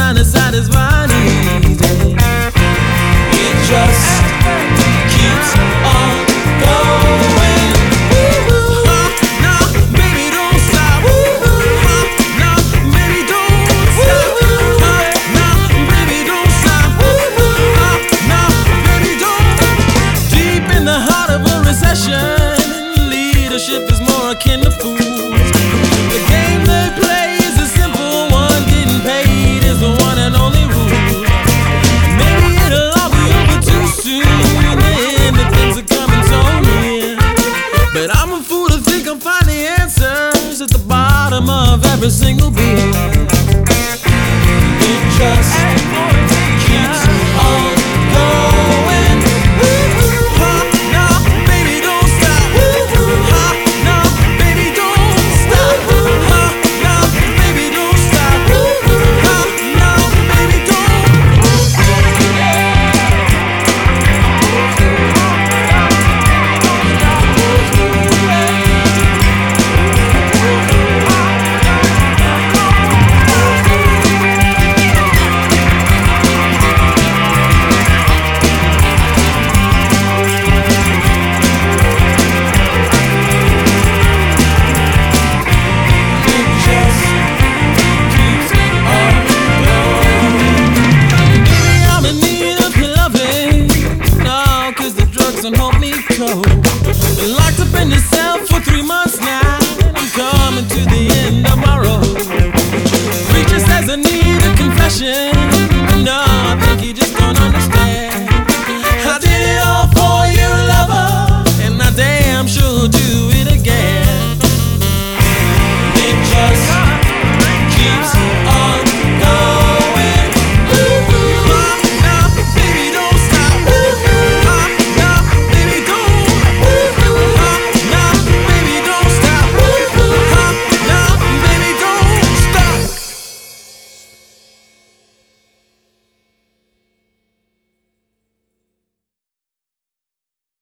trying to satisfy needs. It just keeps on going. No, baby, don't stop. No, baby, don't stop. No, baby, don't stop. No, baby, don't. Deep in the heart of a recession, leadership is more akin to fools. The game they play is a simple one. Getting paid is the one and only rule. Maybe it'll all be over too soon, and the things are coming so near. But I'm a fool to think I'll find the answers at the bottom of every single beer. It just keeps on going. No, baby, don't stop. No, baby, don't stop. No, baby, don't stop. No, baby, don't. And hold me cold. Been locked up in this cell for 3 months now. I'm coming to the end of my road. Preacher says I need a confession. No.